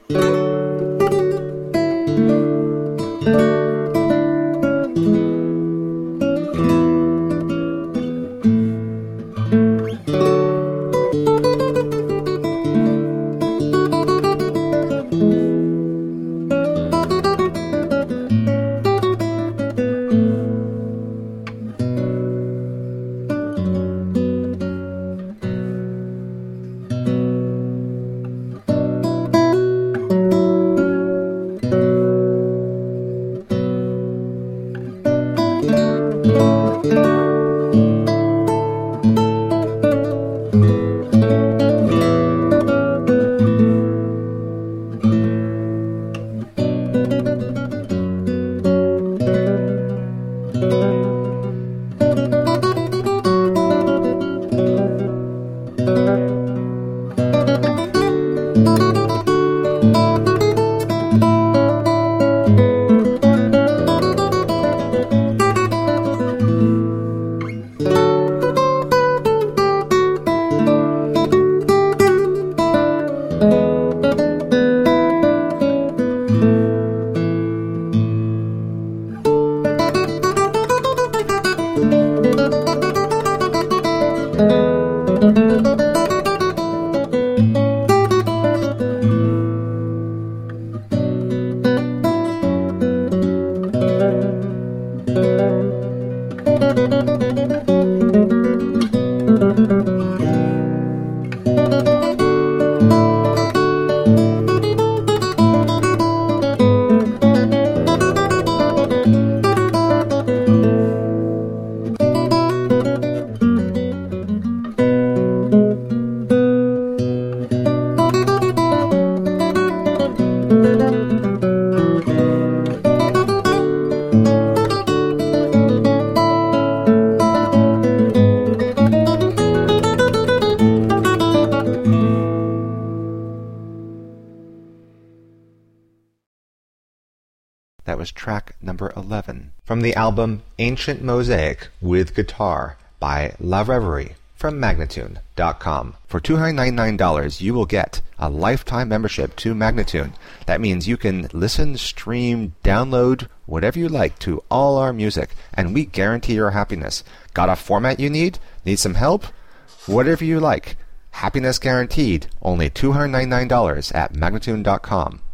That was track number 11 from the album Ancient Mosaic with Guitar by La Reverie from Magnatune.com. For $299, you will get a lifetime membership to Magnatune. That means you can listen, stream, download, whatever you like to all our music, and we guarantee your happiness. Got a format you need? Need some help? Whatever you like. Happiness guaranteed. Only $299 at Magnatune.com.